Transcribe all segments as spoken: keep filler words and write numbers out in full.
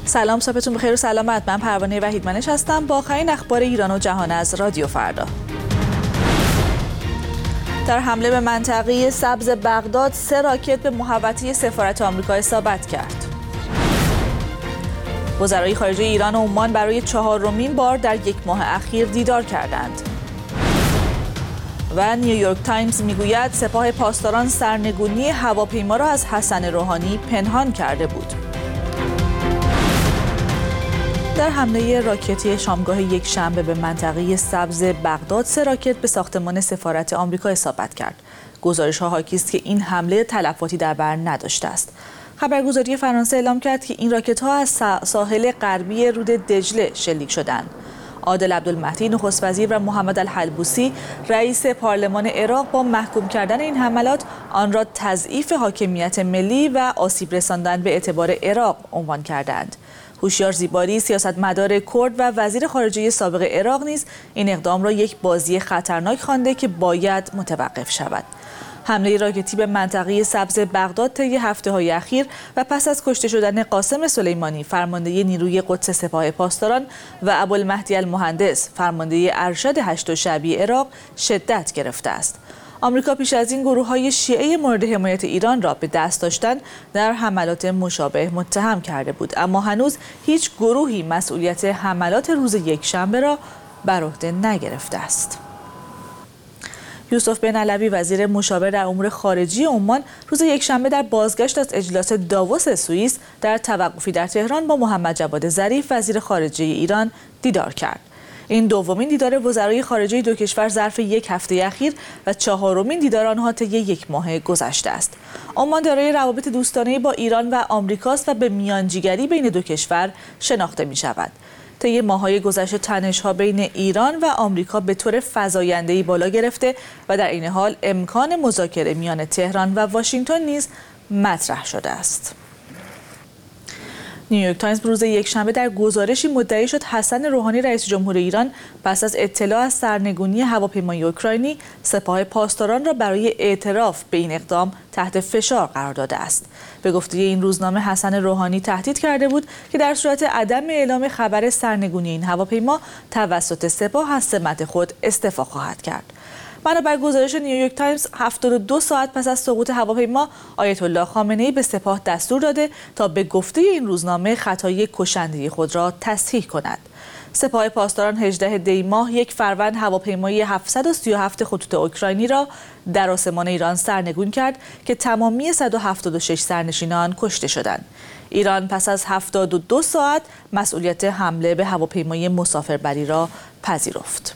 سلام، صبحتون بخیر و سلامت. من پروانه وحیدمنش هستم با آخرین اخبار ایران و جهان از رادیو فردا. در حمله به منطقه سبز بغداد سه راکت به محوطه سفارت آمریکا اصابت کرد. وزرای خارجه ایران و عمان برای چهارمین بار در یک ماه اخیر دیدار کردند. و نیویورک تایمز میگوید سپاه پاسداران سرنگونی هواپیما را از حسن روحانی پنهان کرده بود. در حمله راکتی شامگاه یک شنبه به منطقه سبز بغداد سه راکت به ساختمان سفارت آمریکا اصابت کرد. گزارش‌ها حاکی است که این حمله تلفاتی در بر نداشته است. خبرگزاری فرانسه اعلام کرد که این راکت‌ها از ساحل غربی رود دجله شلیک شدند. عادل عبدالمهدی نخست وزیر و محمد الحلبوسی رئیس پارلمان عراق با محکوم کردن این حملات آن را تضعیف حاکمیت ملی و آسیب رساندن به اعتبار عراق عنوان کردند. هوشیار زیباری سیاستمدار کرد و وزیر خارجه سابق عراق نیز این اقدام را یک بازی خطرناک خوانده که باید متوقف شود. حمله راکتی به منطقه سبز بغداد طی هفته‌های اخیر و پس از کشته شدن قاسم سلیمانی فرمانده نیروی قدس سپاه پاسداران و ابوالمهدی المهندس فرمانده ارشد هشت شعبی عراق شدت گرفته است. آمریکا پیش از این گروه‌های شیعه مورد حمایت ایران را به دست داشتن در حملات مشابه متهم کرده بود، اما هنوز هیچ گروهی مسئولیت حملات روز یکشنبه را بر عهده نگرفته است. یوسف بن علوی وزیر مشاور در امور خارجی عمان روز یکشنبه در بازگشت از اجلاس داووس سوئیس در توقفی در تهران با محمد جواد ظریف وزیر خارجه ایران دیدار کرد. این دومین دیدار وزرای خارجه دو کشور ظرف یک هفته اخیر و چهارمین دیدار آنها طی یک ماه گذشته است. عمان دارای روابط دوستانه با ایران و آمریکاست و به میانجیگری بین دو کشور شناخته می شود. طی ماه‌های گذشته تنش‌ها بین ایران و آمریکا به طور فزاینده‌ای بالا گرفته و در این حال امکان مذاکره میان تهران و واشنگتن نیز مطرح شده است. نیویورک تایمز روز یکشنبه در گزارشی مدعی شد حسن روحانی رئیس جمهور ایران پس از اطلاع از سرنگونی هواپیمای اوکراینی سپاه پاسداران را برای اعتراف به این اقدام تحت فشار قرار داده است. به گفته این روزنامه حسن روحانی تهدید کرده بود که در صورت عدم اعلام خبر سرنگونی این هواپیما توسط سپاه از سمت خود استعفا خواهد کرد. بنابر گزارش نیویورک تایمز هفتاد و دو ساعت پس از سقوط هواپیما آیت الله خامنه‌ای به سپاه دستور داده تا به گفته این روزنامه خطای کشنده خود را تصحیح کند. سپاه پاسداران هجدهم دی ماه یک فروند هواپیمای هفتصد و سی و هفت خطوط اوکراینی را در آسمان ایران سرنگون کرد که تمامی صد و هفتاد و شش سرنشینان کشته شدند. ایران پس از هفتاد و دو ساعت مسئولیت حمله به هواپیمای مسافربری را پذیرفت.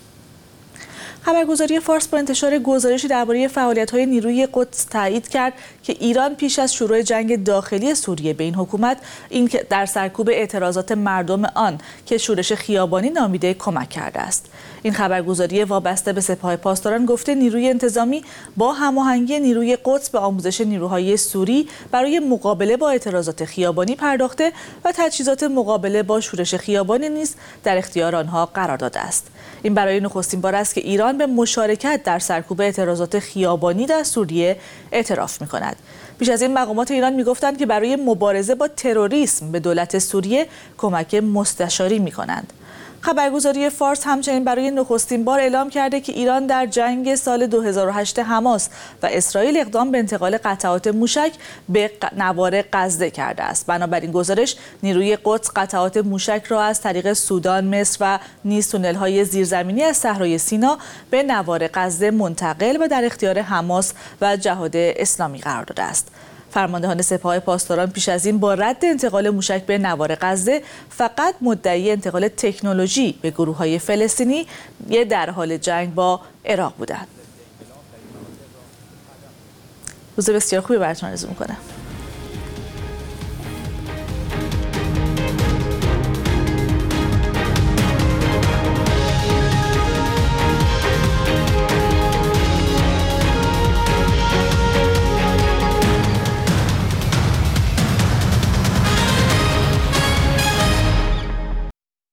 خبرگزاری فارس با انتشار گزارشی درباره فعالیت‌های نیروی قدس تایید کرد که ایران پیش از شروع جنگ داخلی سوریه به این حکومت این که در سرکوب اعتراضات مردم آن که شورش خیابانی نامیده کمک کرده است. این خبرگزاری وابسته به سپاه پاسداران گفته نیروی انتظامی با هماهنگی نیروی قدس به آموزش نیروهای سوری برای مقابله با اعتراضات خیابانی پرداخته و تجهیزات مقابله با شورش خیابانی نیز در اختیار آنها قرار داده است. این برای نخستین بار است که ایران به مشارکت در سرکوب اعتراضات خیابانی در سوریه اعتراف می‌کند. پیش از این مقامات ایران می‌گفتند که برای مبارزه با تروریسم به دولت سوریه کمک مستشاری می‌کنند. خبرگزاری فارس همچنین برای نخستین بار اعلام کرده که ایران در جنگ سال دو هزار و هشت حماس و اسرائیل اقدام به انتقال قطعات موشک به نوار غزه کرده است. بنابراین گزارش نیروی قدس قطعات موشک را از طریق سودان، مصر و نیز تونل‌های زیرزمینی از صحرای سینا به نوار غزه منتقل و در اختیار حماس و جهاد اسلامی قرار داده است. فرماندهان سپاه پاسداران پیش از این با رد انتقال موشک به نوار غزه فقط مدعی انتقال تکنولوژی به گروه‌های فلسطینی در حال جنگ با عراق بودند. روز بسیار خوبی براتون آرزو می‌کنم.